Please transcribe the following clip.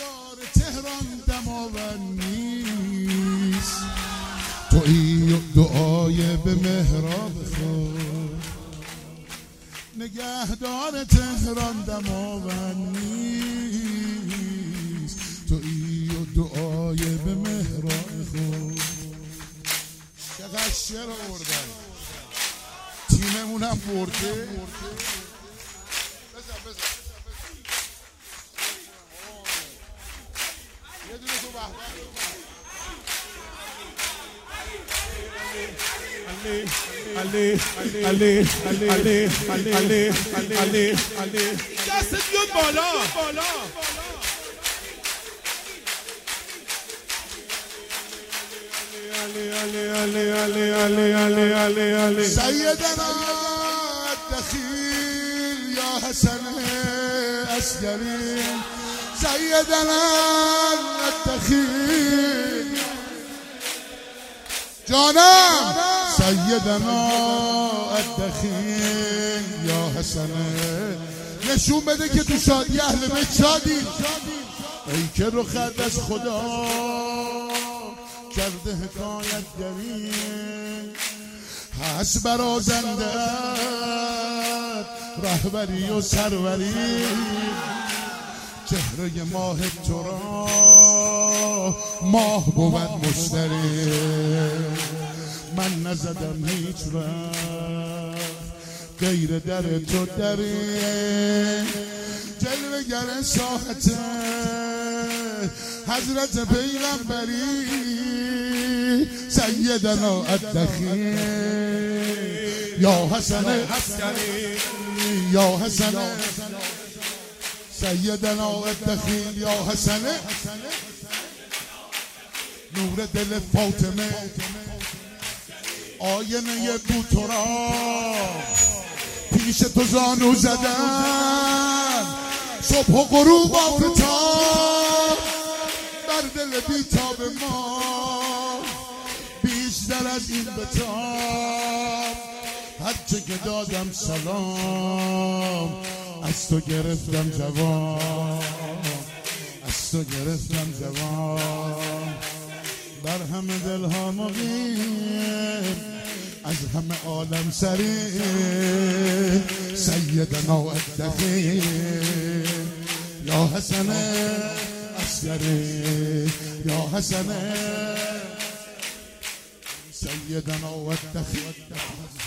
دار تهران دماوند نیست، تویی دعای به محراب خود. نگهدار تهران دماوند نیست، تویی دعای به محراب خود. چقدر شعر آوردن، تیممونم برده. یه دونه تو علی دستت بیاد بالا. سیدنا الدخیل یا حسن عسکری، سیدنا الدخیل جانم، سیدنا الدخیل یا حسن. نشون بده که تو شادی اهل بیت شادی، ای که رو خد از خدا کرده حکایت گری، هست برازنده رهبری و سروری. چهره ماه تو را ماه بود مشتری، من نزدم هیچ وقت غیر در تو دری. جلوه گر ساحت حضرت پیغمبری، سیدنا الدخیل یا حسن عسکری، یا حسن سیدنا الدخیل یا حسن. نور دل فاطمه آینه بود تو را، پیش تو زانو زدن صبح و غروب آفتاب، بر دل بیتاب ما بیشتر از این بتاب. هرچه که دادم سلام، از تو گرفتم جواب، از تو گرفتم جواب. بر همه دلها مقیم، از همه عالم سری، سیدنا الدخیل یا حسن عسکری، یا حسن سیدنا الدخیل.